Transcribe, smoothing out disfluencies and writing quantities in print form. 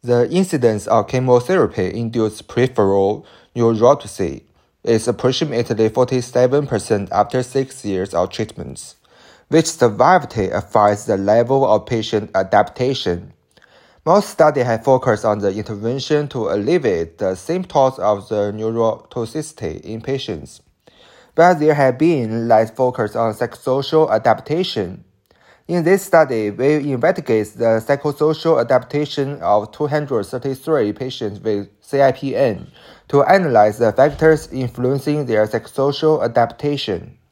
The incidence of chemotherapy-induced peripheral neuropathy is approximately 47% after 6 years of treatments, which severity affects the level of patient adaptation. Most studies have focused on the intervention to alleviate the symptoms of the neurotoxicity in patients, but there have been less focus on psychosocial adaptation. In this study, we investigate the psychosocial adaptation of 233 patients with CIPN to analyze the factors influencing their psychosocial adaptation.